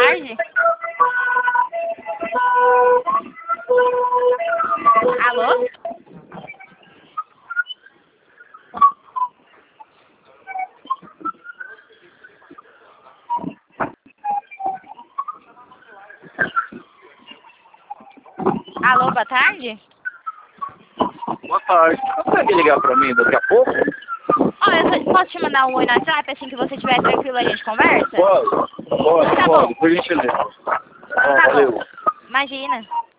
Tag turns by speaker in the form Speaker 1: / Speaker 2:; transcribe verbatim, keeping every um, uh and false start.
Speaker 1: tarde. Alô? Alô, boa tarde?
Speaker 2: Boa tarde. Consegue ligar pra mim daqui a pouco?
Speaker 1: Ó, eu só- posso te mandar um oi no WhatsApp, assim que você estiver tranquilo a gente conversa?
Speaker 2: Pode, pode,
Speaker 1: Tá
Speaker 2: pode,
Speaker 1: bom.
Speaker 2: por gentileza. Ah,
Speaker 1: Tá
Speaker 2: valeu.
Speaker 1: bom. Imagina.